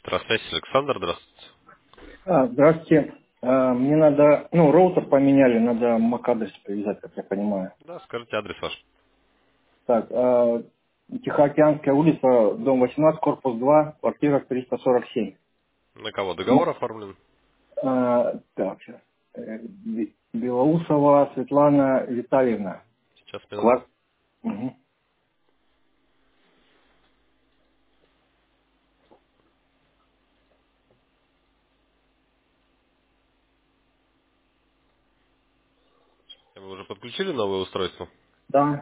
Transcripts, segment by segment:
Здравствуйте, Александр, здравствуйте. Здравствуйте. Мне надо, роутер поменяли, надо MAC-адрес привязать, как я понимаю. Да, скажите адрес ваш. Так, Тихоокеанская улица, дом 18, корпус 2, квартира 347. На кого М- договор оформлен? Так, сейчас. Белоусова Светлана Витальевна. Сейчас, минутку. Квар... Мгм. Вы уже подключили новое устройство? Да.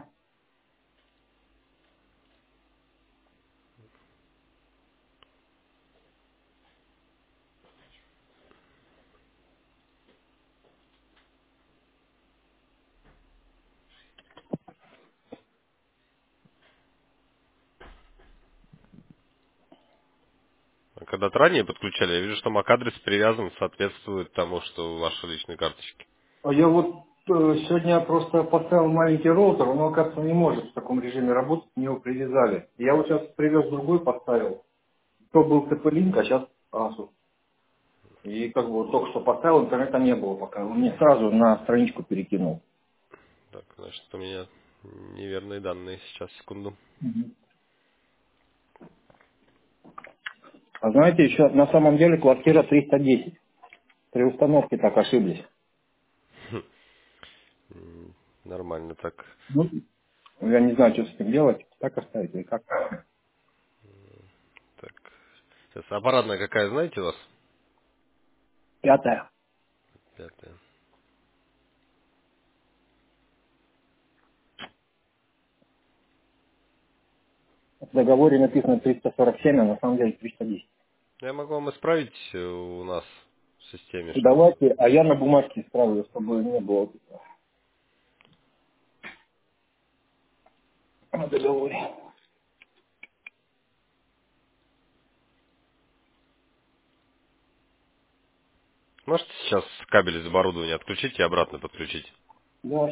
А когда-то ранее подключали, я вижу, что MAC-адрес привязан, соответствует тому, что в вашей личной карточке. Я вот сегодня просто поставил маленький роутер, он, оказывается, не может в таком режиме работать, мне его привязали. Я вот сейчас привез другой, поставил. То был TP-Link, а сейчас ASUS. И как бы вот только что поставил, интернета не было пока. Он мне сразу на страничку перекинул. Так, значит, у меня неверные данные. Сейчас, секунду. Мгм. А знаете, еще на самом деле квартира 310. При установке так ошиблись. Нормально так. Ну, я не знаю, что с этим делать. Так оставить или как? Так. Сейчас, аппаратная какая, знаете у вас? Пятое. Пятая. В договоре написано 347, а на самом деле 310. Я могу вам исправить у нас в системе, что Давайте, а я на бумажке исправлю, чтобы не было вот этого на договоре. можете сейчас кабель из оборудования отключить и обратно подключить. Да,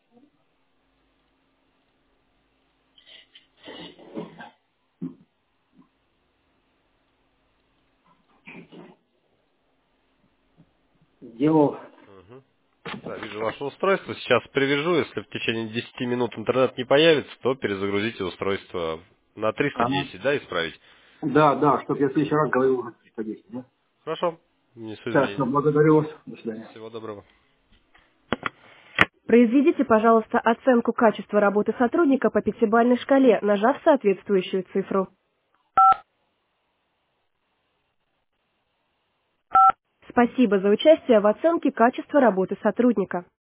сделал. Мгм. Да, вижу ваше устройство. Сейчас привяжу. Если в течение 10 минут интернет не появится, то перезагрузите устройство на Ага. 310, да, исправить. Да, да, чтобы я в следующий раз говорил уже 310. Да? Хорошо. Несу Так, все, изменения. благодарю вас. До свидания. Всего доброго. Произведите, пожалуйста, оценку качества работы сотрудника по пятибалльной шкале, нажав соответствующую цифру. Спасибо за участие в оценке качества работы сотрудника.